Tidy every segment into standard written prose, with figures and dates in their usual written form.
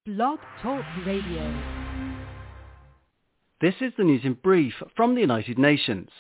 Blog Talk Radio. This is the news in brief from the United Nations.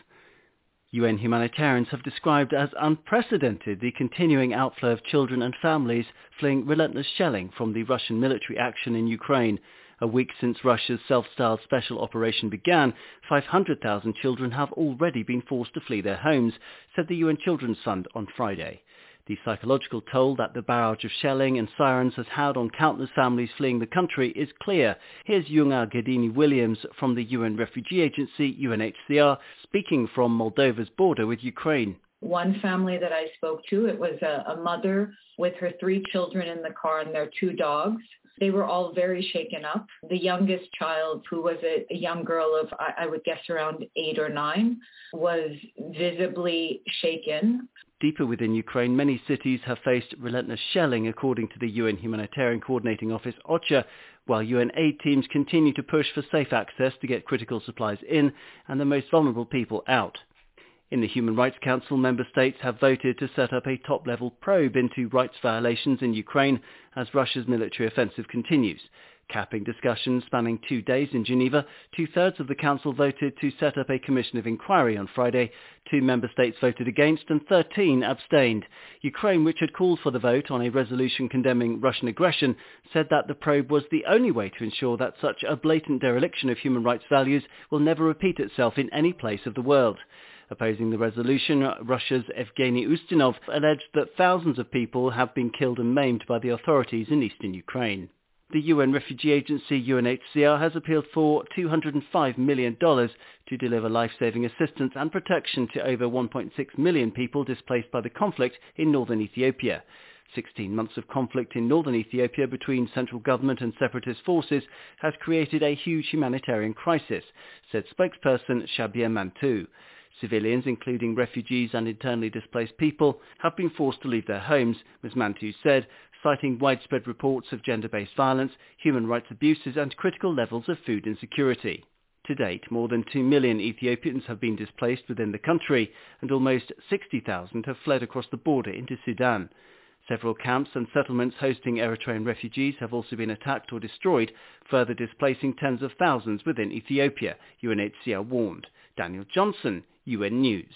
UN humanitarians have described as unprecedented the continuing outflow of children and families fleeing relentless shelling from the Russian military action in Ukraine. A week since Russia's self-styled special operation began, 500,000 children have already been forced to flee their homes, said the UN Children's Fund on Friday. The psychological toll that the barrage of shelling and sirens has had on countless families fleeing the country is clear. Here's Yunga Gedini-Williams from the UN Refugee Agency, UNHCR, speaking from Moldova's border with Ukraine. One family that I spoke to, it was a mother with her 3 children in the car and their 2 dogs. They were all very shaken up. The youngest child, who was a young girl of, I would guess, around 8 or 9, was visibly shaken. Deeper within Ukraine, many cities have faced relentless shelling, according to the UN Humanitarian Coordinating Office, OCHA, while UN aid teams continue to push for safe access to get critical supplies in and the most vulnerable people out. In the Human Rights Council, member states have voted to set up a top-level probe into rights violations in Ukraine as Russia's military offensive continues. Capping discussions spanning 2 days in Geneva, 2/3 of the Council voted to set up a commission of inquiry on Friday. 2 member states voted against and 13 abstained. Ukraine, which had called for the vote on a resolution condemning Russian aggression, said that the probe was the only way to ensure that such a blatant dereliction of human rights values will never repeat itself in any place of the world. Opposing the resolution, Russia's Evgeny Ustinov alleged that thousands of people have been killed and maimed by the authorities in eastern Ukraine. The UN Refugee Agency, UNHCR, has appealed for $205 million to deliver life-saving assistance and protection to over 1.6 million people displaced by the conflict in northern Ethiopia. 16 months of conflict in northern Ethiopia between central government and separatist forces has created a huge humanitarian crisis, said spokesperson Shabir Mantu. Civilians, including refugees and internally displaced people, have been forced to leave their homes, Ms. Mantu said, citing widespread reports of gender-based violence, human rights abuses and critical levels of food insecurity. To date, more than 2 million Ethiopians have been displaced within the country, and almost 60,000 have fled across the border into Sudan. Several camps and settlements hosting Eritrean refugees have also been attacked or destroyed, further displacing tens of thousands within Ethiopia, UNHCR warned. Daniel Johnson, UN News.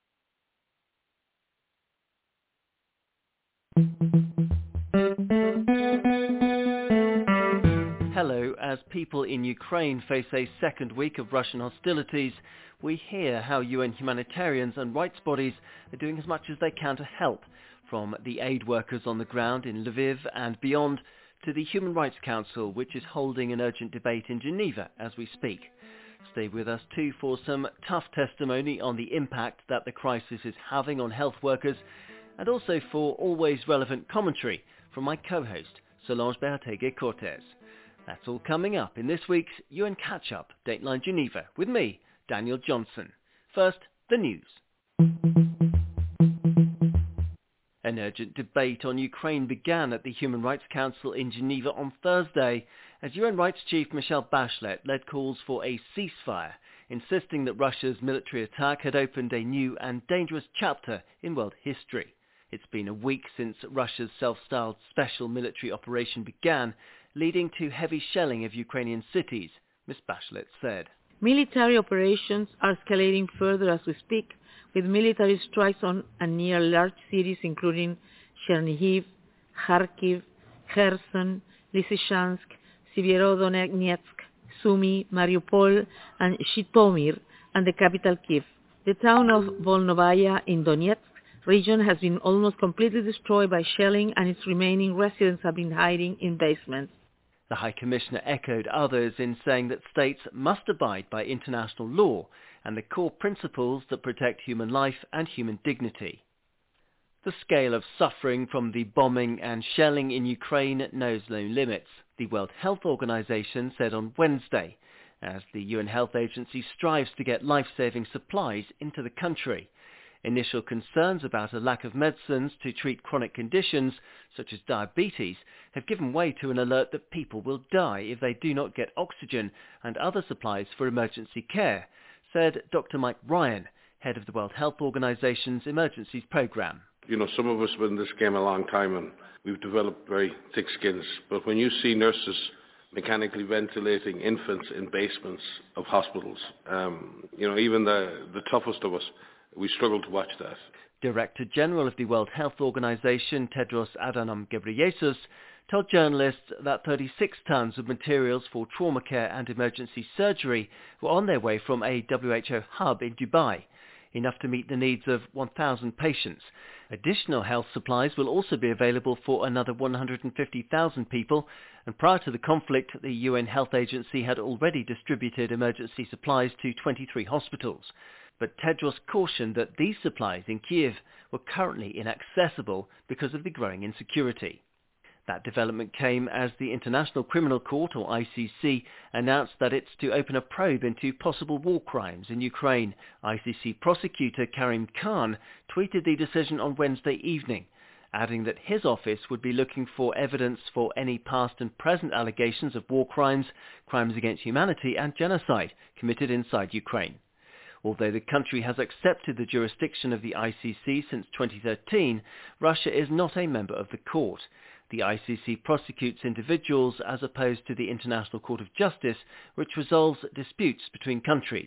Hello, as people in Ukraine face a second week of Russian hostilities, we hear how UN humanitarians and rights bodies are doing as much as they can to help, from the aid workers on the ground in Lviv and beyond to the Human Rights Council, which is holding an urgent debate in Geneva as we speak. Stay with us too for some tough testimony on the impact that the crisis is having on health workers, and also for always relevant commentary from my co-host, Solange Beatege-Cortez. That's all coming up in this week's UN Catch-Up, Dateline Geneva, with me, Daniel Johnson. First, the news. An urgent debate on Ukraine began at the Human Rights Council in Geneva on Thursday, as UN Rights Chief Michelle Bachelet led calls for a ceasefire, insisting that Russia's military attack had opened a new and dangerous chapter in world history. It's been a week since Russia's self-styled special military operation began, leading to heavy shelling of Ukrainian cities, Ms. Bachelet said. Military operations are escalating further as we speak, with military strikes on and near large cities including Chernihiv, Kharkiv, Kherson, Lysychansk, Severodonetsk, Sumy, Mariupol, and Zhytomyr, and the capital Kiev. The town of Volnovaya in Donetsk region has been almost completely destroyed by shelling, and its remaining residents have been hiding in basements. The High Commissioner echoed others in saying that states must abide by international law and the core principles that protect human life and human dignity. The scale of suffering from the bombing and shelling in Ukraine knows no limits, the World Health Organization said on Wednesday, as the UN Health Agency strives to get life-saving supplies into the country. Initial concerns about a lack of medicines to treat chronic conditions, such as diabetes, have given way to an alert that people will die if they do not get oxygen and other supplies for emergency care, said Dr. Mike Ryan, head of the World Health Organization's Emergencies Program. You know, some of us have been in this game a long time and we've developed very thick skins. But when you see nurses mechanically ventilating infants in basements of hospitals. Even the toughest of us, we struggle to watch that. Director General of the World Health Organization, Tedros Adhanom Ghebreyesus, told journalists that 36 tons of materials for trauma care and emergency surgery were on their way from a WHO hub in Dubai, enough to meet the needs of 1,000 patients. Additional health supplies will also be available for another 150,000 people, and prior to the conflict, the UN Health Agency had already distributed emergency supplies to 23 hospitals. But Tedros cautioned that these supplies in Kiev were currently inaccessible because of the growing insecurity. That development came as the International Criminal Court, or ICC, announced that it's to open a probe into possible war crimes in Ukraine. ICC prosecutor Karim Khan tweeted the decision on Wednesday evening, adding that his office would be looking for evidence for any past and present allegations of war crimes, crimes against humanity and genocide committed inside Ukraine. Although the country has accepted the jurisdiction of the ICC since 2013, Russia is not a member of the court. The ICC prosecutes individuals as opposed to the International Court of Justice, which resolves disputes between countries.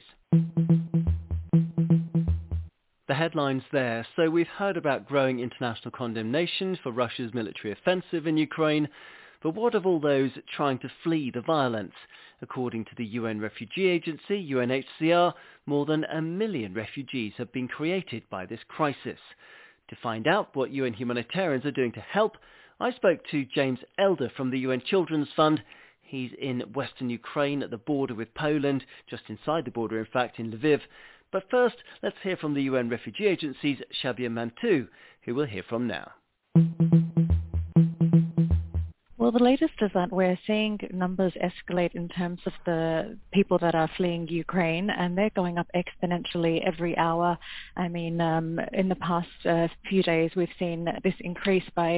The headlines there. So we've heard about growing international condemnation for Russia's military offensive in Ukraine, but what of all those trying to flee the violence? According to the UN Refugee Agency, UNHCR, more than 1 million refugees have been created by this crisis. To find out what UN humanitarians are doing to help, I spoke to James Elder from the UN Children's Fund. He's in western Ukraine at the border with Poland, just inside the border in fact, in Lviv. But first, let's hear from the UN Refugee Agency's Shabia Mantou, who we'll hear from now. Well, the latest is that we're seeing numbers escalate in terms of the people that are fleeing Ukraine, and they're going up exponentially every hour. I mean, in the past few days, we've seen this increase by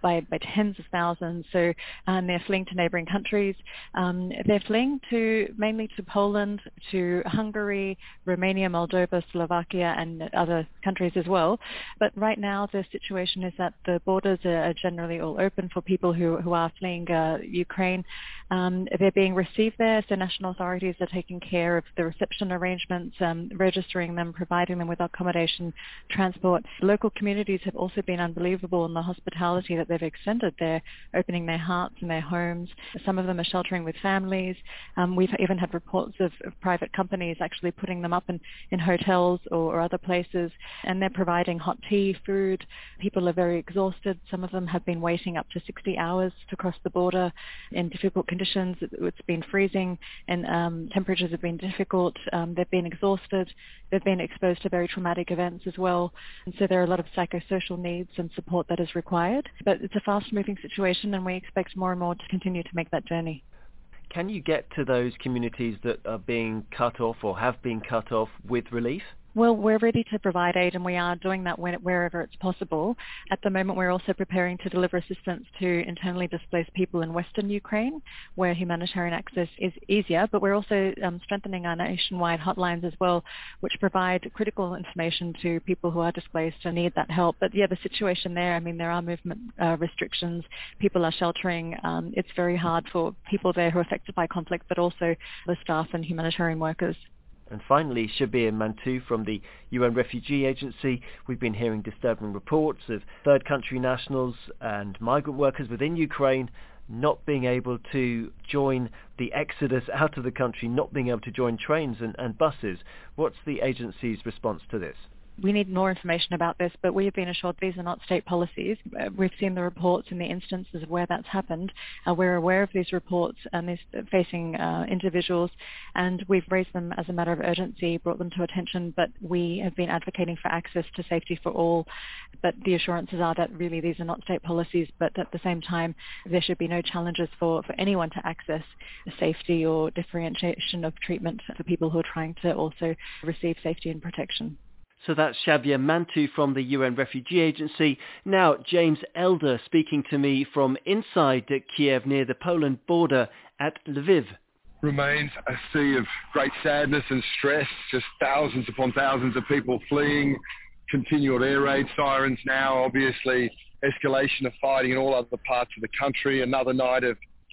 tens of thousands. So they're fleeing to neighbouring countries. They're fleeing mainly to Poland, to Hungary, Romania, Moldova, Slovakia, and other countries as well. But right now, the situation is that the borders are generally all open for people who are fleeing Ukraine. They're being received there, so national authorities are taking care of the reception arrangements, registering them, providing them with accommodation, transport. Local communities have also been unbelievable in the hospitality that they've extended. They're opening their hearts and their homes. Some of them are sheltering with families. We've even had reports of private companies actually putting them up in hotels or other places, and they're providing hot tea, food. People are very exhausted. Some of them have been waiting up to 60 hours to cross the border in difficult conditions. It's been freezing and temperatures have been difficult. They've been exhausted. They've been exposed to very traumatic events as well. And so there are a lot of psychosocial needs and support that is required. But it's a fast-moving situation, and we expect more and more to continue to make that journey. Can you get to those communities that are being cut off or have been cut off with relief? Well, we're ready to provide aid, and we are doing that wherever it's possible. At the moment, we're also preparing to deliver assistance to internally displaced people in western Ukraine, where humanitarian access is easier, but we're also strengthening our nationwide hotlines as well, which provide critical information to people who are displaced and need that help. But yeah, the situation there, I mean, there are movement restrictions. People are sheltering. It's very hard for people there who are affected by conflict, but also the staff and humanitarian workers. And finally, Shabia Mantou from the UN Refugee Agency. We've been hearing disturbing reports of third country nationals and migrant workers within Ukraine not being able to join the exodus out of the country, not being able to join trains and buses. What's the agency's response to this? We need more information about this, but we have been assured these are not state policies. We've seen the reports and the instances of where that's happened. We're aware of these reports and these facing individuals, and we've raised them as a matter of urgency, brought them to attention, but we have been advocating for access to safety for all. But the assurances are that really these are not state policies, but at the same time, there should be no challenges for anyone to access safety or differentiation of treatment for people who are trying to also receive safety and protection. So that's Shabia Mantou from the UN Refugee Agency. Now, James Elder speaking to me from inside Kiev near the Poland border at Lviv. Remains a sea of great sadness and stress, just thousands upon thousands of people fleeing, continual air raid sirens now, obviously escalation of fighting in all other parts of the country, another night of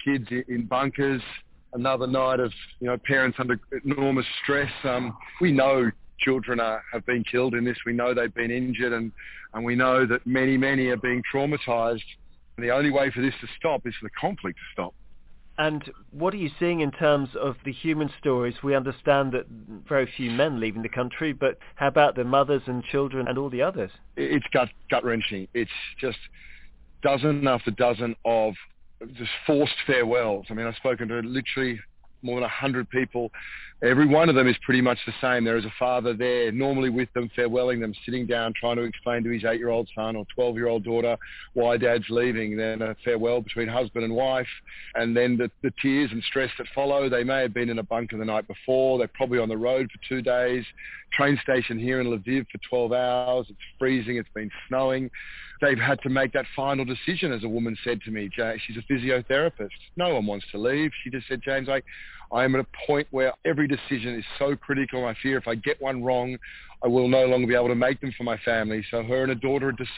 kids in bunkers. Another night of, parents under enormous stress. We know children have been killed in this. We know they've been injured, and we know that many are being traumatised. And the only way for this to stop is for the conflict to stop. And what are you seeing in terms of the human stories? We understand that very few men leaving the country, but how about the mothers and children and all the others? It's gut-wrenching. It's just dozen after dozen of just forced farewells. I mean, I've spoken to literally more than 100 people. Every one of them is pretty much the same. There is a father there, normally with them, farewelling them, sitting down, trying to explain to his 8-year-old son or 12-year-old daughter why dad's leaving. Then a farewell between husband and wife, and then the tears and stress that follow. They may have been in a bunker the night before. They're probably on the road for 2 days. Train station here in Lviv for 12 hours. It's freezing. It's been snowing. They've had to make that final decision, as a woman said to me. She's a physiotherapist. No one wants to leave. She just said, James, I am at a point where every decision is so critical. I fear if I get one wrong, I will no longer be able to make them for my family. So her and her daughter had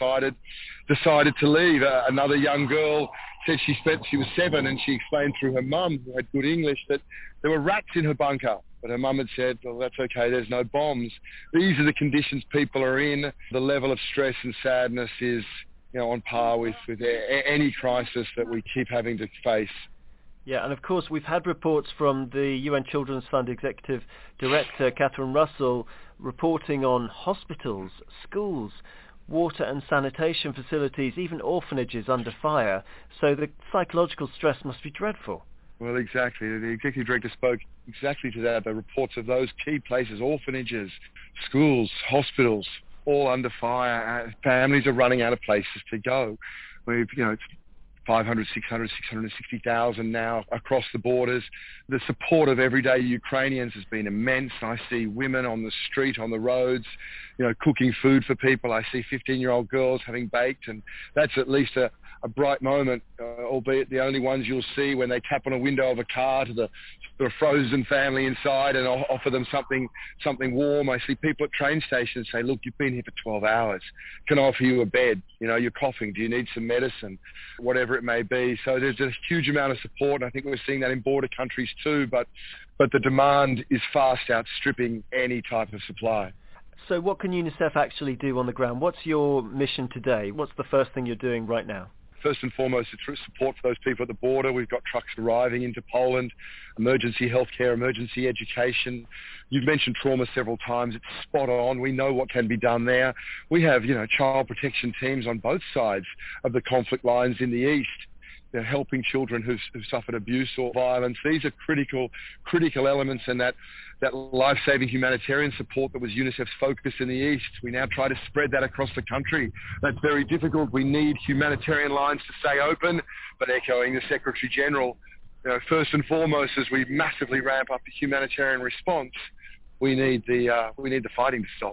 decided to leave. Another young girl said she was 7, and she explained through her mum, who had good English, that there were rats in her bunker. But her mum had said, well, that's okay, there's no bombs. These are the conditions people are in. The level of stress and sadness is, on par with any crisis that we keep having to face. Yeah, and of course we've had reports from the UN Children's Fund Executive Director, Catherine Russell, reporting on hospitals, schools, water and sanitation facilities, even orphanages under fire. So the psychological stress must be dreadful. Well, exactly. The Executive Director spoke exactly to that. The reports of those key places, orphanages, schools, hospitals, all under fire. Families are running out of places to go. It's 500, 600, 660,000 now across the borders. The support of everyday Ukrainians has been immense. I see women on the street, on the roads, cooking food for people. I see 15-year-old girls having baked, and that's at least a bright moment, albeit the only ones you'll see when they tap on a window of a car to the frozen family inside and offer them something warm. I see people at train stations say, look, you've been here for 12 hours. Can I offer you a bed? You're coughing. Do you need some medicine? Whatever it may be. So there's a huge amount of support. I think we're seeing that in border countries too, but the demand is fast outstripping any type of supply. So what can UNICEF actually do on the ground? What's your mission today? What's the first thing you're doing right now? First and foremost, it's support for those people at the border. We've got trucks arriving into Poland, emergency healthcare, emergency education. You've mentioned trauma several times. It's spot on. We know what can be done there. We have, child protection teams on both sides of the conflict lines in the east. They're helping children who've suffered abuse or violence. These are critical elements, and that life-saving humanitarian support that was UNICEF's focus in the East, we now try to spread that across the country. That's very difficult. We need humanitarian lines to stay open, but echoing the Secretary General, first and foremost, as we massively ramp up the humanitarian response, we need the fighting to stop.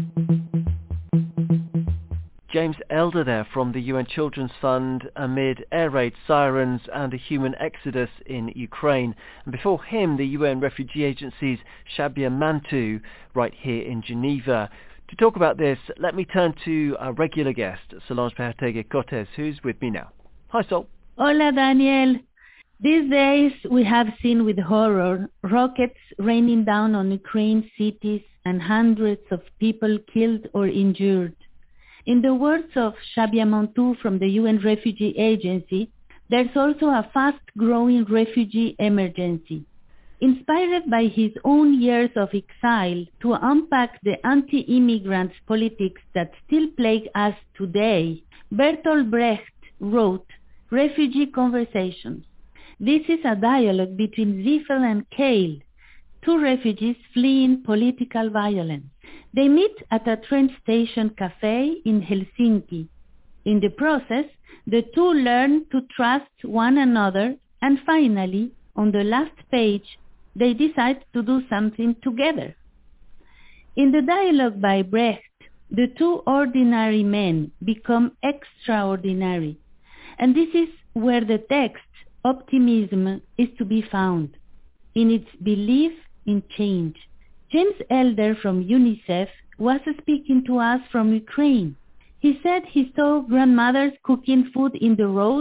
James Elder there from the UN Children's Fund amid air raid sirens and a human exodus in Ukraine. And before him, the UN Refugee Agency's Shabia Mantu right here in Geneva. To talk about this, let me turn to our regular guest, Solange Behoteguy-Cortez, who's with me now. Hi, Sol. Hola, Daniel. These days we have seen with horror rockets raining down on Ukraine cities and hundreds of people killed or injured. In the words of Shabia Mantu from the UN Refugee Agency, there's also a fast-growing refugee emergency. Inspired by his own years of exile to unpack the anti-immigrant politics that still plague us today, Bertolt Brecht wrote Refugee Conversations. This is a dialogue between Ziffel and Kale, two refugees fleeing political violence. They meet at a train station cafe in Helsinki. In the process, the two learn to trust one another, and finally, on the last page, they decide to do something together. In the dialogue by Brecht, the two ordinary men become extraordinary, and this is where the text, optimism, is to be found, in its belief in change. James Elder from UNICEF was speaking to us from Ukraine. He said he saw grandmothers cooking food in the road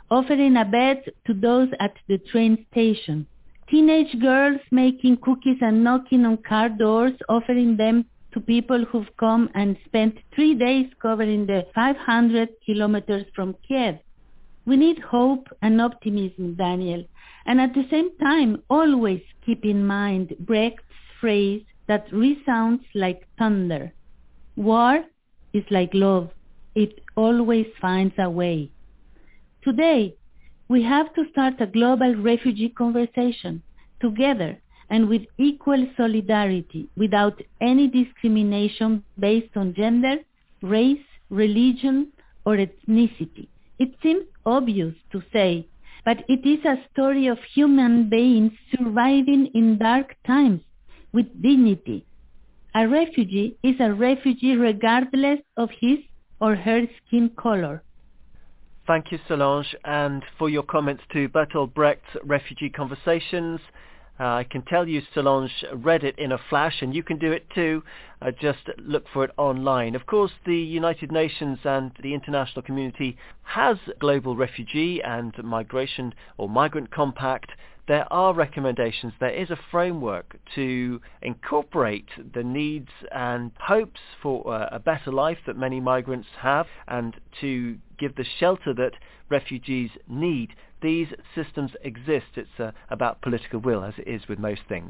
offering a bed to those at the train station. Teenage girls making cookies and knocking on car doors, offering them to people who've come and spent 3 days covering the 500 kilometers from Kiev. We need hope and optimism, Daniel, and at the same time always keep in mind Brecht's phrase that resounds like thunder. War is like love. It always finds a way. Today, we have to start a global refugee conversation together and with equal solidarity, without any discrimination based on gender, race, religion, or ethnicity. It seems obvious to say, but it is a story of human beings surviving in dark times with dignity. A refugee is a refugee regardless of his or her skin color. Thank you, Solange, and for your comments to Bertolt Brecht's Refugee Conversations. I can tell you Solange read it in a flash, and you can do it too. Just look for it online. Of course, the United Nations and the international community has Global Refugee and Migration or Migrant Compact. There are recommendations. There is a framework to incorporate the needs and hopes for a better life that many migrants have, and to give the shelter that refugees need. These systems exist. It's about political will, as it is with most things.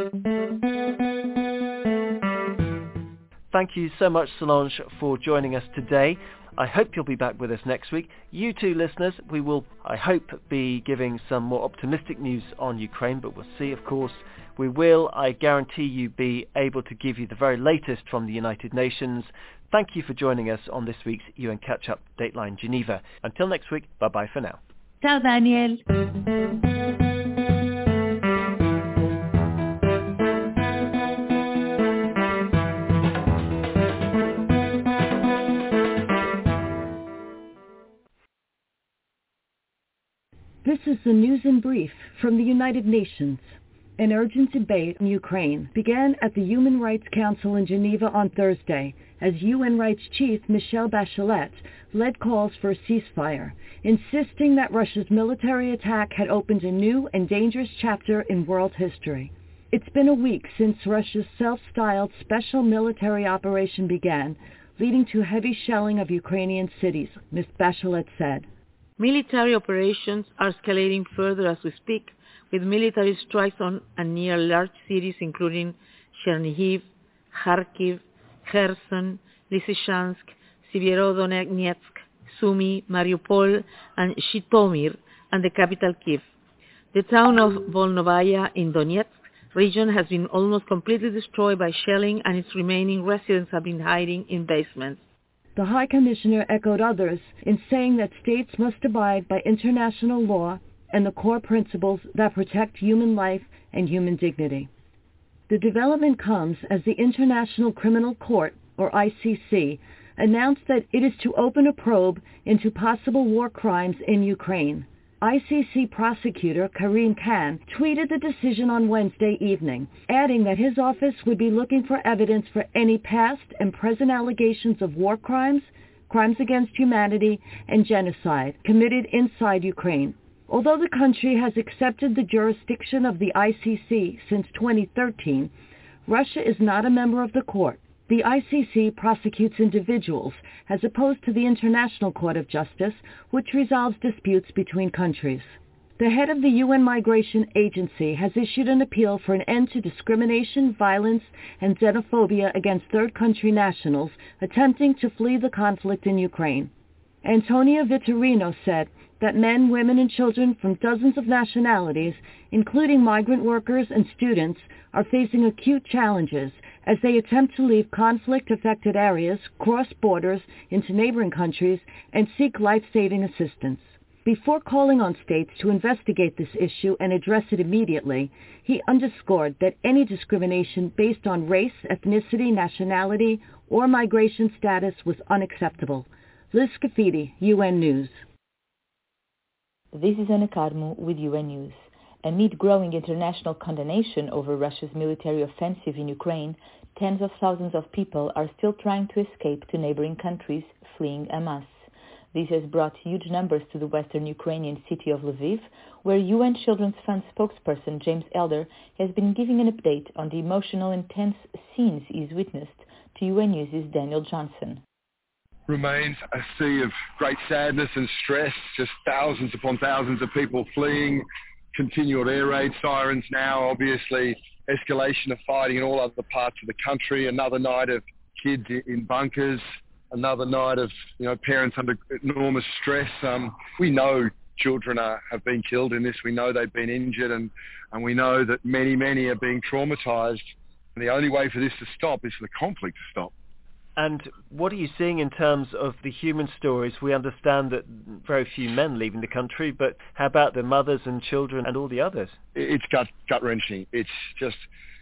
Thank you so much, Solange, for joining us today. I hope you'll be back with us next week. You too, listeners. We will, I hope, be giving some more optimistic news on Ukraine, but we'll see, of course. We will, I guarantee you, be able to give you the very latest from the United Nations. Thank you for joining us on this week's UN Catch-Up Dateline Geneva. Until next week, bye-bye for now. Ciao, Daniel. This is the news in brief from the United Nations. An urgent debate in Ukraine began at the Human Rights Council in Geneva on Thursday as UN Rights Chief Michelle Bachelet led calls for a ceasefire, insisting that Russia's military attack had opened a new and dangerous chapter in world history. It's been a week since Russia's self-styled special military operation began, leading to heavy shelling of Ukrainian cities, Ms. Bachelet said. Military operations are escalating further as we speak, with military strikes on and near large cities including Chernihiv, Kharkiv, Kherson, Lysychansk, Severodonetsk, Sumy, Mariupol, and Zhytomyr, and the capital Kyiv. The town of Volnovaya in Donetsk region has been almost completely destroyed by shelling, and its remaining residents have been hiding in basements. The High Commissioner echoed others in saying that states must abide by international law and the core principles that protect human life and human dignity. The development comes as the International Criminal Court, or ICC, announced that it is to open a probe into possible war crimes in Ukraine. ICC prosecutor Karim Khan tweeted the decision on Wednesday evening, adding that his office would be looking for evidence for any past and present allegations of war crimes, crimes against humanity, and genocide committed inside Ukraine. Although the country has accepted the jurisdiction of the ICC since 2013, Russia is not a member of the court. The ICC prosecutes individuals as opposed to the International Court of Justice, which resolves disputes between countries. The head of the UN Migration Agency has issued an appeal for an end to discrimination, violence, and xenophobia against third country nationals attempting to flee the conflict in Ukraine. Antonio Vitorino said that men, women, and children from dozens of nationalities, including migrant workers and students, are facing acute challenges as they attempt to leave conflict-affected areas, cross borders into neighboring countries, and seek life-saving assistance. Before calling on states to investigate this issue and address it immediately, he underscored that any discrimination based on race, ethnicity, nationality, or migration status was unacceptable. Liz Scafidi, UN News. This is Anna Carmo with UN News. Amid growing international condemnation over Russia's military offensive in Ukraine, tens of thousands of people are still trying to escape to neighboring countries, fleeing en masse. This has brought huge numbers to the western Ukrainian city of Lviv, where UN Children's Fund spokesperson James Elder has been giving an update on the emotional and tense scenes he's witnessed to UN News' Daniel Johnson. Remains a sea of great sadness and stress, just thousands upon thousands of people fleeing, continual air raid sirens now, obviously escalation of fighting in all other parts of the country, another night of kids in bunkers, another night of parents under enormous stress. We know children have been killed in this. We know they've been injured, and we know that many are being traumatized. And the only way for this to stop is for the conflict to stop. And what are you seeing in terms of the human stories? We understand that very few men leaving the country, but how about the mothers and children and all the others? It's gut-wrenching. It's just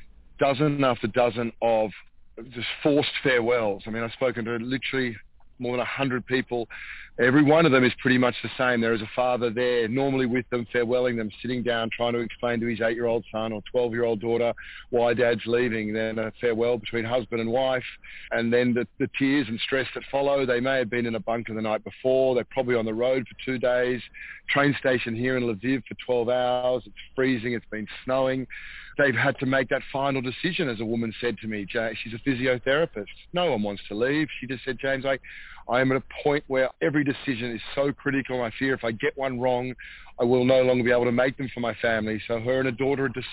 dozen after dozen of just forced farewells. I mean, I've spoken to literally more than 100 people. Every one of them is pretty much the same. There is a father there, normally with them, farewelling them, sitting down, trying to explain to his 8-year-old son or 12-year-old daughter why dad's leaving. Then a farewell between husband and wife, and then the tears and stress that follow. They may have been in a bunker the night before. They're probably on the road for 2 days. Train station here in Lviv for 12 hours. It's freezing. It's been snowing. They've had to make that final decision, as a woman said to me. She's a physiotherapist. No one wants to leave. She just said, James, I am at a point where every decision is so critical. I fear if I get one wrong, I will no longer be able to make them for my family. So her and her daughter had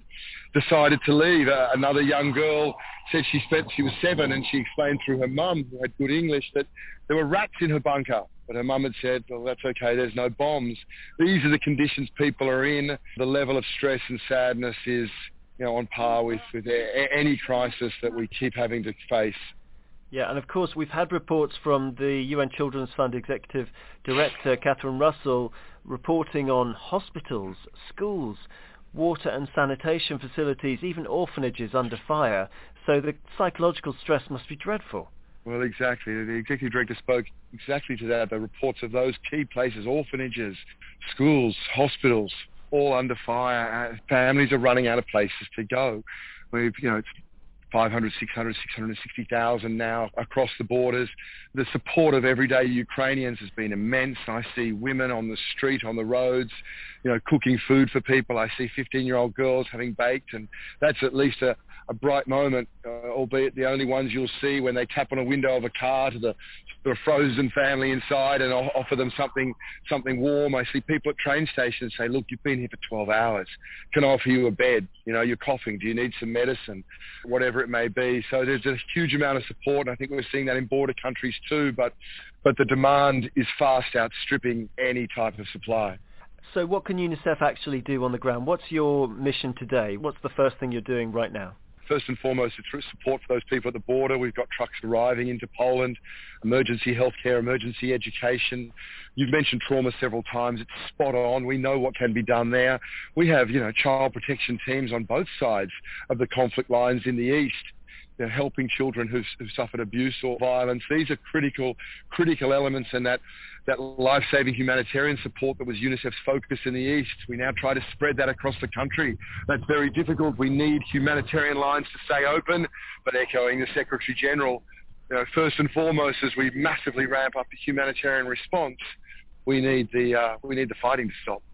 decided to leave. Another young girl said she was 7, and she explained through her mum, who had good English, that there were rats in her bunker. But her mum had said, well, that's okay, there's no bombs. These are the conditions people are in. The level of stress and sadness is on par with any crisis that we keep having to face. Yeah, and of course we've had reports from the UN Children's Fund Executive Director, Catherine Russell, reporting on hospitals, schools, water and sanitation facilities, even orphanages under fire. So the psychological stress must be dreadful. Well, exactly. The Executive Director spoke exactly to that. The reports of those key places, orphanages, schools, hospitals, all under fire. Families are running out of places to go. It's 500, 600, 660,000 now across the borders. The support of everyday Ukrainians has been immense. I see women on the street, on the roads, cooking food for people. I see 15-year-old girls having baked, and that's at least a bright moment, albeit the only ones you'll see when they tap on a window of a car to the frozen family inside and offer them something warm. I see people at train stations say, look, you've been here for 12 hours. Can I offer you a bed? You're coughing. Do you need some medicine? Whatever it may be. So there's a huge amount of support. I think we're seeing that in border countries too, but the demand is fast outstripping any type of supply. So what can UNICEF actually do on the ground? What's your mission today? What's the first thing you're doing right now? First and foremost, it's support for those people at the border. We've got trucks arriving into Poland, emergency healthcare, emergency education. You've mentioned trauma several times. It's spot on. We know what can be done there. We have, child protection teams on both sides of the conflict lines in the east. They're helping children who've suffered abuse or violence. These are critical elements, and that life-saving humanitarian support that was UNICEF's focus in the East. We now try to spread that across the country. That's very difficult. We need humanitarian lines to stay open, but echoing the Secretary General, first and foremost, as we massively ramp up the humanitarian response, we need the fighting to stop.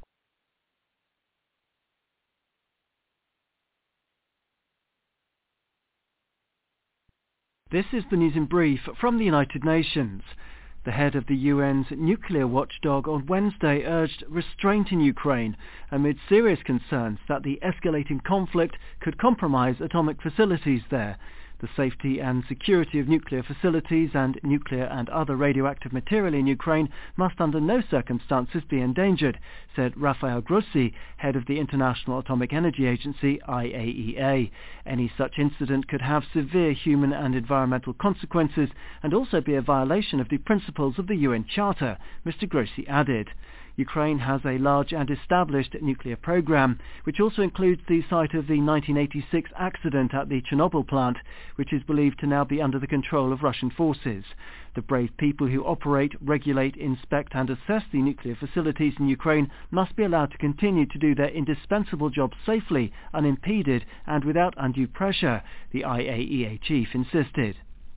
This is the news in brief from the United Nations. The head of the UN's nuclear watchdog on Wednesday urged restraint in Ukraine amid serious concerns that the escalating conflict could compromise atomic facilities there. The safety and security of nuclear facilities and nuclear and other radioactive material in Ukraine must under no circumstances be endangered, said Rafael Grossi, head of the International Atomic Energy Agency, IAEA. Any such incident could have severe human and environmental consequences and also be a violation of the principles of the UN Charter, Mr. Grossi added. Ukraine has a large and established nuclear program, which also includes the site of the 1986 accident at the Chernobyl plant, which is believed to now be under the control of Russian forces. The brave people who operate, regulate, inspect and assess the nuclear facilities in Ukraine must be allowed to continue to do their indispensable job safely, unimpeded and without undue pressure, the IAEA chief insisted.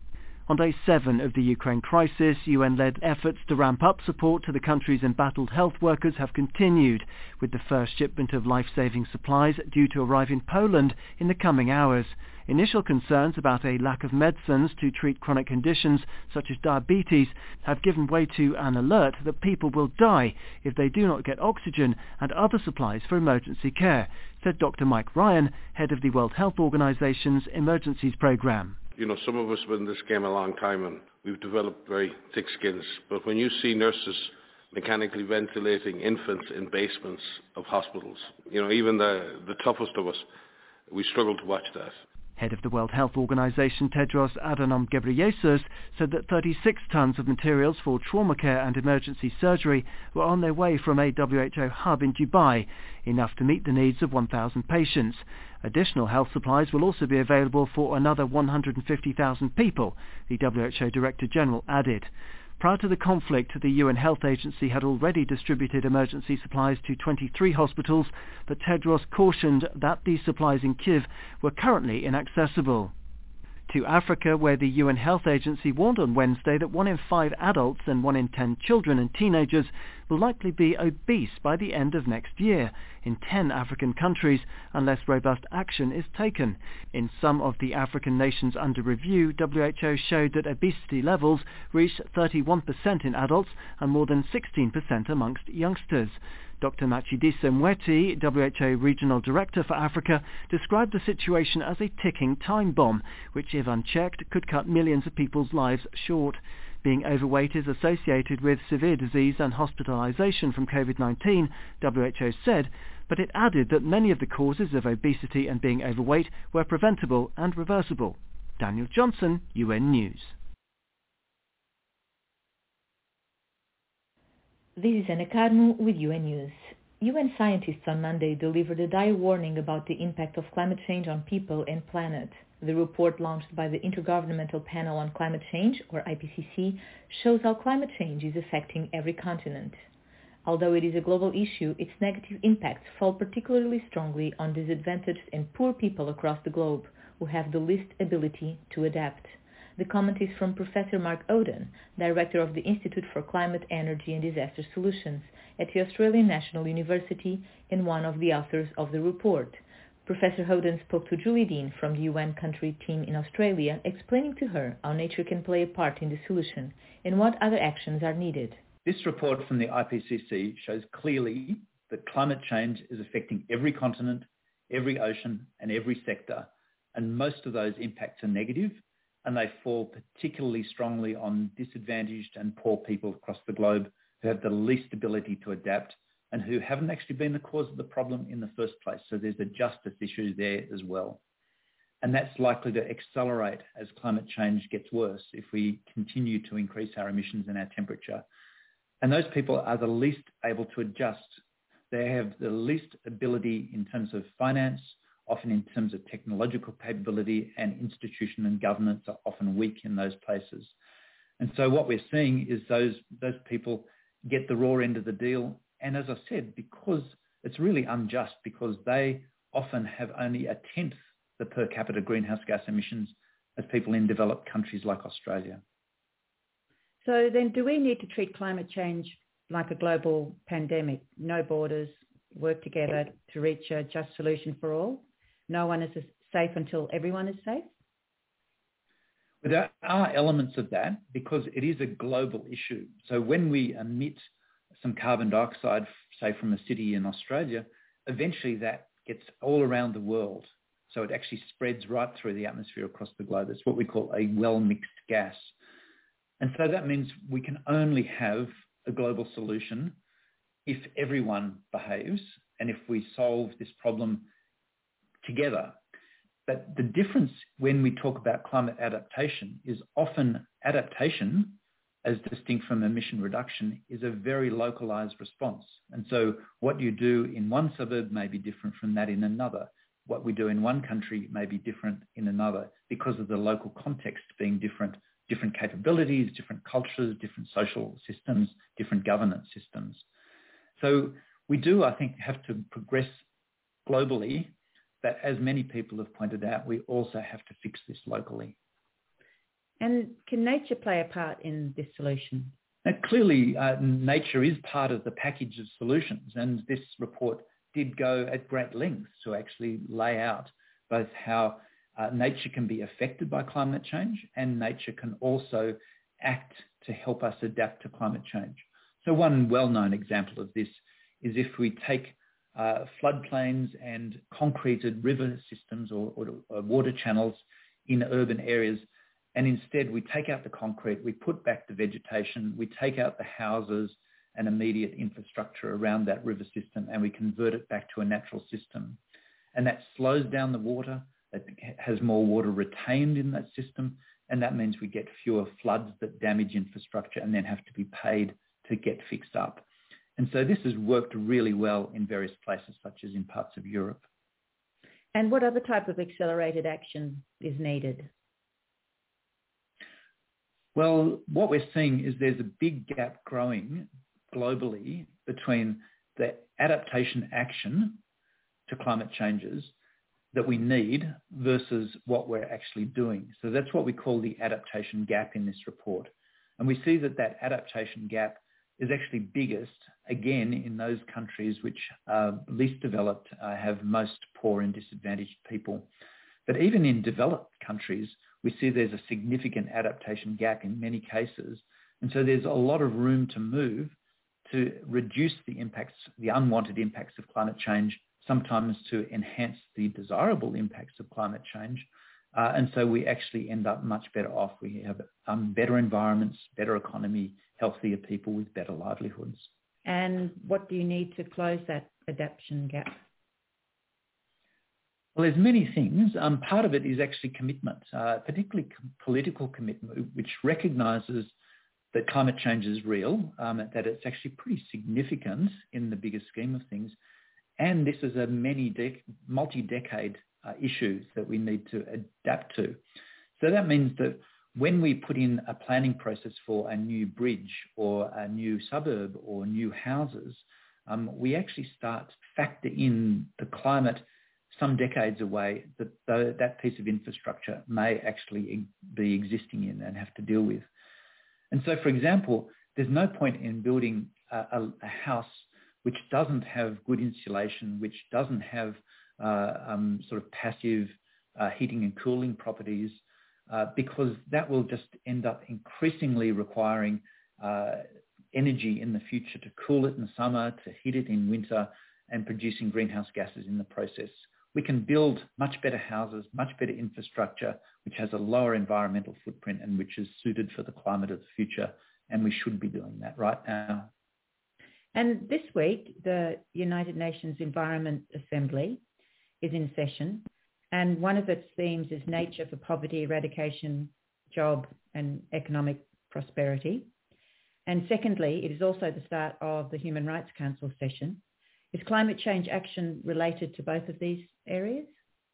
On day 7 of the Ukraine crisis, UN-led efforts to ramp up support to the country's embattled health workers have continued, with the first shipment of life-saving supplies due to arrive in Poland in the coming hours. Initial concerns about a lack of medicines to treat chronic conditions such as diabetes have given way to an alert that people will die if they do not get oxygen and other supplies for emergency care, said Dr. Mike Ryan, head of the World Health Organization's Emergencies Programme. You know, some of us have been in this game a long time and we've developed very thick skins. But when you see nurses mechanically ventilating infants in basements of hospitals, you know, even the toughest of us, we struggle to watch that. Head of the World Health Organization Tedros Adhanom Ghebreyesus said that 36 tons of materials for trauma care and emergency surgery were on their way from a WHO hub in Dubai, enough to meet the needs of 1,000 patients. Additional health supplies will also be available for another 150,000 people, the WHO Director General added. Prior to the conflict, the UN Health Agency had already distributed emergency supplies to 23 hospitals, but Tedros cautioned that these supplies in Kyiv were currently inaccessible. To Africa, where the UN Health Agency warned on Wednesday that 1 in 5 adults and 1 in 10 children and teenagers will likely be obese by the end of next year in 10 African countries unless robust action is taken. In some of the African nations under review, WHO showed that obesity levels reached 31% in adults and more than 16% amongst youngsters. Dr. Matshidiso Moeti, WHO Regional Director for Africa, described the situation as a ticking time bomb, which, if unchecked, could cut millions of people's lives short. Being overweight is associated with severe disease and hospitalization from COVID-19, WHO said, but it added that many of the causes of obesity and being overweight were preventable and reversible. Daniel Johnson, UN News. This is Ana Carmo with UN News. UN scientists on Monday delivered a dire warning about the impact of climate change on people and planet. The report launched by the Intergovernmental Panel on Climate Change, or IPCC, shows how climate change is affecting every continent. Although it is a global issue, its negative impacts fall particularly strongly on disadvantaged and poor people across the globe, who have the least ability to adapt. The comment is from Professor Mark Oden, Director of the Institute for Climate, Energy and Disaster Solutions at the Australian National University and one of the authors of the report. Professor Oden spoke to Julie Dean from the UN country team in Australia, explaining to her how nature can play a part in the solution and what other actions are needed. This report from the IPCC shows clearly that climate change is affecting every continent, every ocean and every sector, and most of those impacts are negative, and they fall particularly strongly on disadvantaged and poor people across the globe who have the least ability to adapt and who haven't actually been the cause of the problem in the first place. So there's a justice issue there as well. And that's likely to accelerate as climate change gets worse if we continue to increase our emissions and our temperature. And those people are the least able to adjust. They have the least ability in terms of finance, often in terms of technological capability, and institution and governance are often weak in those places. And so what we're seeing is those people get the raw end of the deal. And as I said, because it's really unjust, because they often have only a tenth the per capita greenhouse gas emissions as people in developed countries like Australia. So then do we need to treat climate change like a global pandemic? No borders, work together to reach a just solution for all? No one is safe until everyone is safe? But there are elements of that because it is a global issue. So when we emit some carbon dioxide, say from a city in Australia, eventually that gets all around the world. So it actually spreads right through the atmosphere across the globe. It's what we call a well-mixed gas. And so that means we can only have a global solution if everyone behaves and if we solve this problem together. But the difference when we talk about climate adaptation is often adaptation, as distinct from emission reduction, is a very localized response. And so what you do in one suburb may be different from that in another. What we do in one country may be different in another because of the local context being different capabilities, different cultures, different social systems, different governance systems. So we do, I think, have to progress globally, but as many people have pointed out, we also have to fix this locally. And can nature play a part in this solution? Now, clearly, nature is part of the package of solutions, and this report did go at great lengths to actually lay out both how nature can be affected by climate change and nature can also act to help us adapt to climate change. So one well-known example of this is if we take floodplains and concreted river systems or water channels in urban areas, and instead we take out the concrete, we put back the vegetation, we take out the houses and immediate infrastructure around that river system, and we convert it back to a natural system. And that slows down the water, it has more water retained in that system, and that means we get fewer floods that damage infrastructure and then have to be paid to get fixed up. And so this has worked really well in various places, such as in parts of Europe. And what other type of accelerated action is needed? Well, what we're seeing is there's a big gap growing globally between the adaptation action to climate changes that we need versus what we're actually doing. So that's what we call the adaptation gap in this report. And we see that that adaptation gap is actually biggest, again, in those countries which are least developed, have most poor and disadvantaged people. But even in developed countries, we see there's a significant adaptation gap in many cases. And so there's a lot of room to move to reduce the impacts, the unwanted impacts of climate change, sometimes to enhance the desirable impacts of climate change. And so we actually end up much better off. We have better environments, better economy, healthier people with better livelihoods. And what do you need to close that adaptation gap? Well, there's many things. Part of it is actually commitment, particularly political commitment, which recognises that climate change is real, that it's actually pretty significant in the bigger scheme of things. And this is a multi-decade issue that we need to adapt to. So that means that when we put in a planning process for a new bridge or a new suburb or new houses, we actually start to factor in the climate some decades away that piece of infrastructure may actually be existing in and have to deal with. And so, for example, there's no point in building a house which doesn't have good insulation, which doesn't have sort of passive heating and cooling properties, because that will just end up increasingly requiring energy in the future to cool it in summer, to heat it in winter, and producing greenhouse gases in the process. We can build much better houses, much better infrastructure, which has a lower environmental footprint and which is suited for the climate of the future. And we should be doing that right now. And this week, the United Nations Environment Assembly is in session. And one of its themes is nature for poverty eradication, job and economic prosperity. And secondly, it is also the start of the Human Rights Council session. Is climate change action related to both of these areas?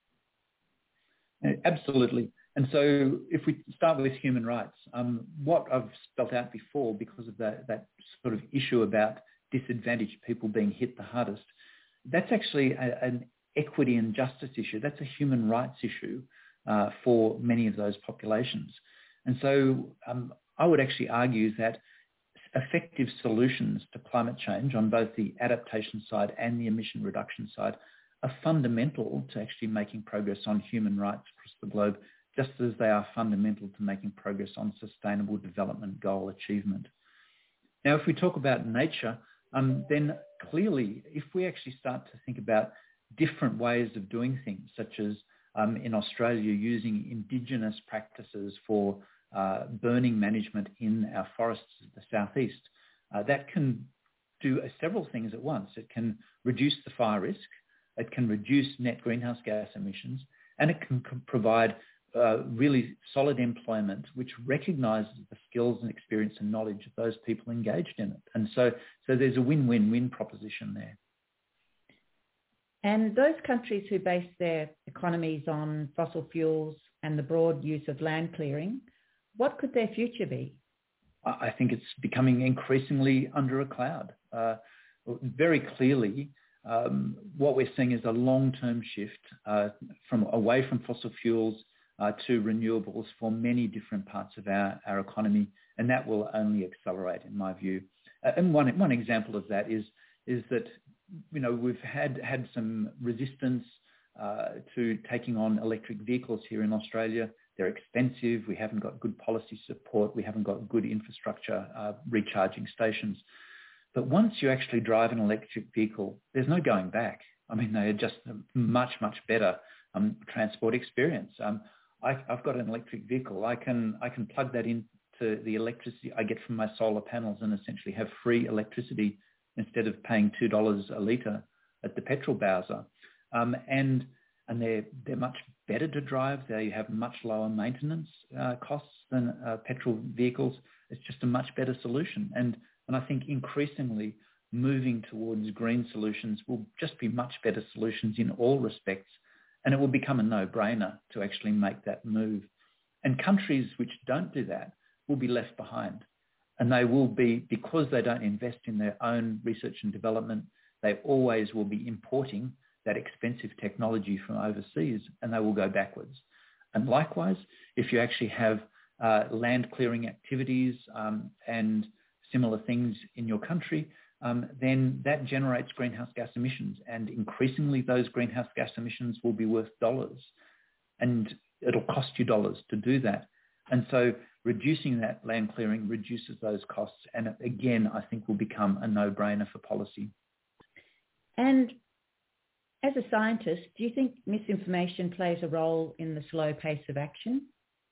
Absolutely. And so if we start with human rights, what I've spelled out before, because of that sort of issue about disadvantaged people being hit the hardest, that's actually an equity and justice issue. That's a human rights issue for many of those populations. And so I would actually argue that effective solutions to climate change on both the adaptation side and the emission reduction side are fundamental to actually making progress on human rights across the globe, just as they are fundamental to making progress on sustainable development goal achievement. Now, if we talk about nature, then clearly, if we actually start to think about different ways of doing things, such as in Australia using indigenous practices for burning management in our forests of the southeast, that can do several things at once. It can reduce the fire risk, it can reduce net greenhouse gas emissions, and it can provide really solid employment which recognises the skills and experience and knowledge of those people engaged in it. And so there's a win-win-win proposition there. And those countries who base their economies on fossil fuels and the broad use of land clearing, what could their future be? I think it's becoming increasingly under a cloud. Very clearly, what we're seeing is a long-term shift away from fossil fuels to renewables for many different parts of our economy, and that will only accelerate, in my view. And one example of that is that we've had some resistance to taking on electric vehicles here in Australia. They're expensive. We haven't got good policy support. We haven't got good infrastructure recharging stations. But once you actually drive an electric vehicle, there's no going back. I mean, they are just a much, much better transport experience. I've got an electric vehicle. I can plug that into the electricity I get from my solar panels and essentially have free electricity instead of paying $2 a litre at the petrol bowser. And they're much better to drive. They have much lower maintenance costs than petrol vehicles. It's just a much better solution. And I think increasingly moving towards green solutions will just be much better solutions in all respects. And it will become a no-brainer to actually make that move. And countries which don't do that will be left behind. And they will be, because they don't invest in their own research and development, they always will be importing that expensive technology from overseas, and they will go backwards. And likewise, if you actually have land clearing activities and similar things in your country, then that generates greenhouse gas emissions. And increasingly, those greenhouse gas emissions will be worth dollars. And it'll cost you dollars to do that. And so reducing that land clearing reduces those costs. And again, I think will become a no-brainer for policy. And as a scientist, do you think misinformation plays a role in the slow pace of action?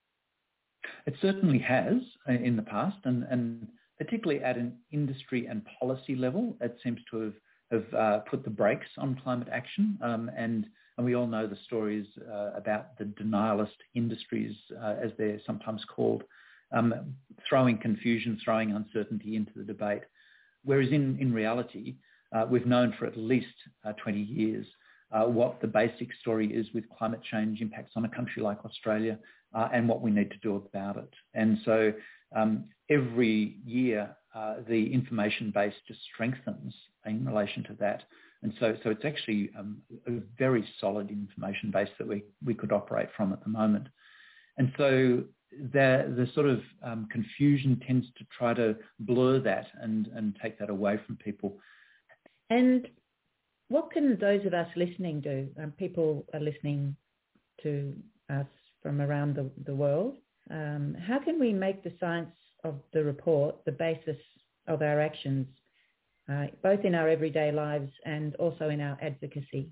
It certainly has in the past, and particularly at an industry and policy level, it seems to have put the brakes on climate action. And we all know the stories about the denialist industries, as they're sometimes called, throwing confusion, throwing uncertainty into the debate. Whereas in reality, we've known for at least 20 years what the basic story is with climate change impacts on a country like Australia and what we need to do about it. And so every year, the information base just strengthens in relation to that. And so it's actually a very solid information base that we could operate from at the moment. And so the sort of confusion tends to try to blur that and take that away from people. And what can those of us listening do? People are listening to us from around the world. How can we make the science of the report the basis of our actions, both in our everyday lives and also in our advocacy?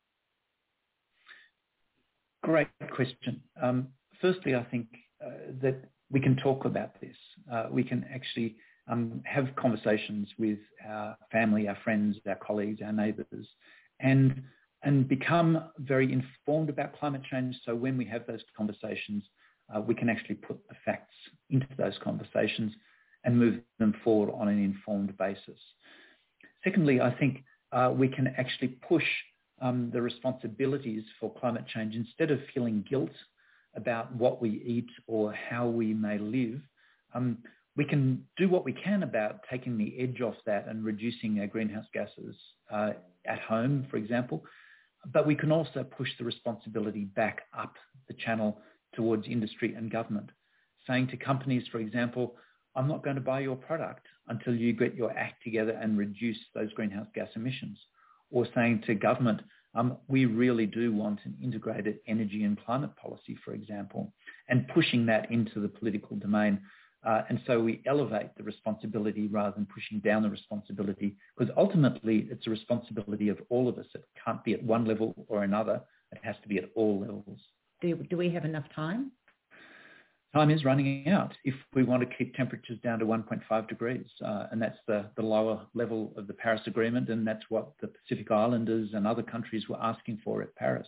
Great question. Firstly, I think that we can talk about this. We can actually have conversations with our family, our friends, our colleagues, our neighbours, and become very informed about climate change. So when we have those conversations, we can actually put the facts into those conversations and move them forward on an informed basis. Secondly, I think we can actually push the responsibilities for climate change. Instead of feeling guilt about what we eat or how we may live, we can do what we can about taking the edge off that and reducing our greenhouse gases at home, for example. But we can also push the responsibility back up the channel towards industry and government, saying to companies, for example, I'm not going to buy your product until you get your act together and reduce those greenhouse gas emissions. Or saying to government, we really do want an integrated energy and climate policy, for example, and pushing that into the political domain. And so we elevate the responsibility rather than pushing down the responsibility, because ultimately it's a responsibility of all of us. It can't be at one level or another. It has to be at all levels. Do we have enough time? Time is running out if we want to keep temperatures down to 1.5 degrees. And that's the lower level of the Paris Agreement. And that's what the Pacific Islanders and other countries were asking for at Paris.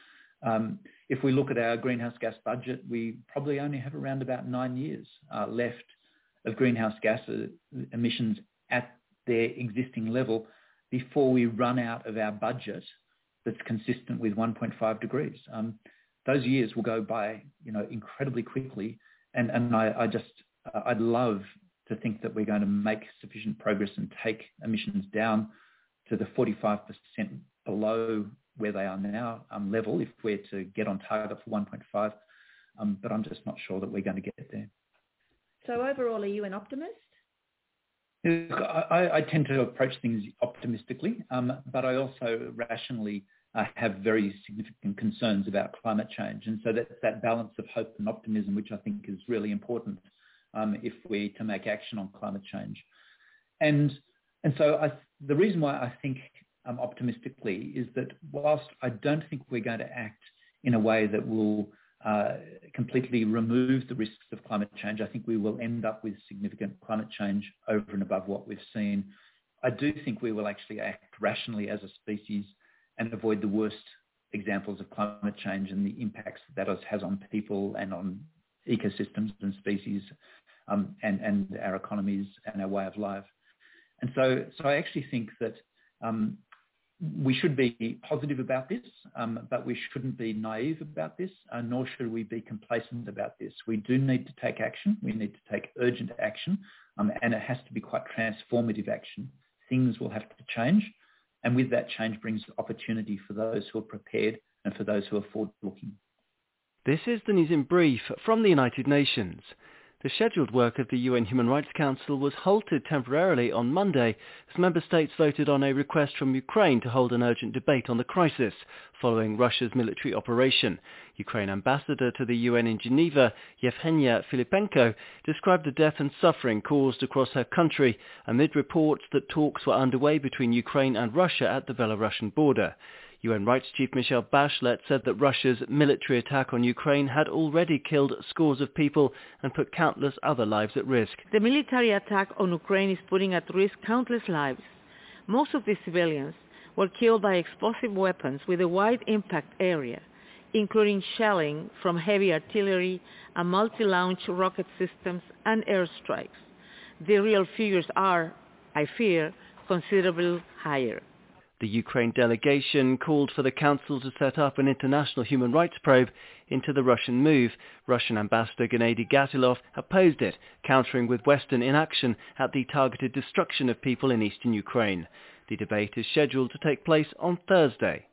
If we look at our greenhouse gas budget, we probably only have around about 9 years left of greenhouse gas emissions at their existing level before we run out of our budget that's consistent with 1.5 degrees. Those years will go by, incredibly quickly. And I'd love to think that we're going to make sufficient progress and take emissions down to the 45% below where they are now level, if we're to get on target for 1.5, but I'm just not sure that we're going to get there. So overall, are you an optimist? I tend to approach things optimistically, but I also rationally have very significant concerns about climate change. And so that's that balance of hope and optimism, which I think is really important if we're to make action on climate change. And so the reason why I think optimistically is that whilst I don't think we're going to act in a way that will completely remove the risks of climate change, I think we will end up with significant climate change over and above what we've seen. I do think we will actually act rationally as a species and avoid the worst examples of climate change and the impacts that has on people and on ecosystems and species and our economies and our way of life. And so I actually think that we should be positive about this, but we shouldn't be naive about this, nor should we be complacent about this. We do need to take action. We need to take urgent action, and it has to be quite transformative action. Things will have to change, and with that change brings opportunity for those who are prepared and for those who are forward-looking. This is the news in brief from the United Nations. The scheduled work of the UN Human Rights Council was halted temporarily on Monday as member states voted on a request from Ukraine to hold an urgent debate on the crisis following Russia's military operation. Ukraine ambassador to the UN in Geneva, Yevhenia Filipenko, described the death and suffering caused across her country amid reports that talks were underway between Ukraine and Russia at the Belarusian border. UN Rights Chief Michelle Bachelet said that Russia's military attack on Ukraine had already killed scores of people and put countless other lives at risk. The military attack on Ukraine is putting at risk countless lives. Most of these civilians were killed by explosive weapons with a wide impact area, including shelling from heavy artillery and multi-launch rocket systems and airstrikes. The real figures are, I fear, considerably higher. The Ukraine delegation called for the Council to set up an international human rights probe into the Russian move. Russian Ambassador Gennady Gatilov opposed it, countering with Western inaction at the targeted destruction of people in eastern Ukraine. The debate is scheduled to take place on Thursday.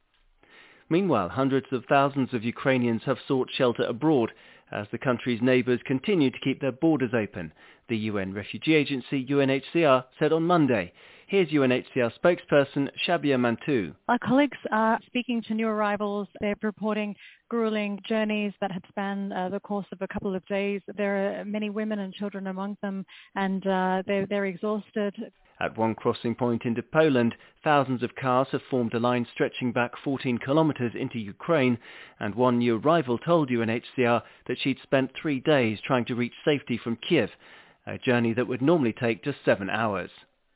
Meanwhile, hundreds of thousands of Ukrainians have sought shelter abroad as the country's neighbours continue to keep their borders open. The UN refugee agency UNHCR said on Monday. Here's UNHCR spokesperson Shabia Mantou. Our colleagues are speaking to new arrivals. They're reporting grueling journeys that have spanned the course of a couple of days. There are many women and children among them, and they're exhausted. At one crossing point into Poland, thousands of cars have formed a line stretching back 14 kilometres into Ukraine, and one new arrival told UNHCR that she'd spent 3 days trying to reach safety from Kiev, a journey that would normally take just 7 hours.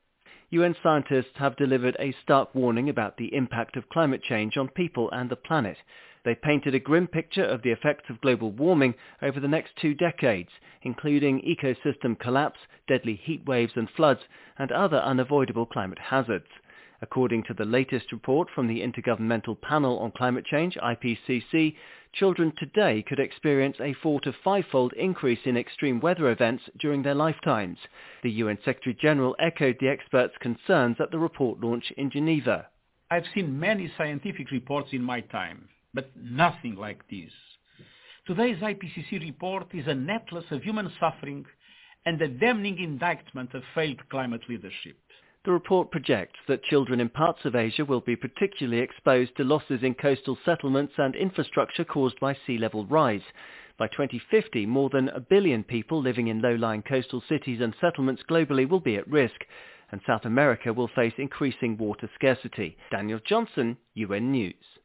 UN scientists have delivered a stark warning about the impact of climate change on people and the planet. They painted a grim picture of the effects of global warming over the next 2 decades, including ecosystem collapse, deadly heat waves and floods, and other unavoidable climate hazards. According to the latest report from the Intergovernmental Panel on Climate Change, IPCC, children today could experience a 4- to 5-fold increase in extreme weather events during their lifetimes. The UN Secretary-General echoed the experts' concerns at the report launch in Geneva. I've seen many scientific reports in my time, but nothing like this. Today's IPCC report is an atlas of human suffering and a damning indictment of failed climate leadership. The report projects that children in parts of Asia will be particularly exposed to losses in coastal settlements and infrastructure caused by sea level rise. By 2050, more than 1 billion people living in low-lying coastal cities and settlements globally will be at risk, and South America will face increasing water scarcity. Daniel Johnson, UN News.